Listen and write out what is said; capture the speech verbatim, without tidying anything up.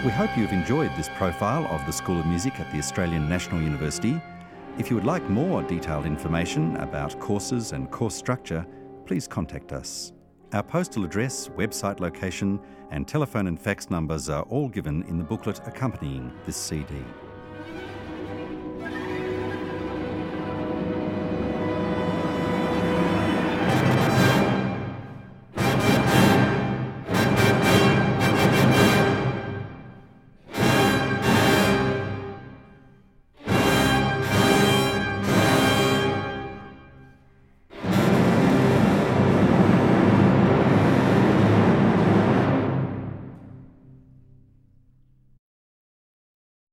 We hope you've enjoyed this profile of the School of Music at the Australian National University. If you would like more detailed information about courses and course structure, please contact us. Our postal address, website location and telephone and fax numbers are all given in the booklet accompanying this C D.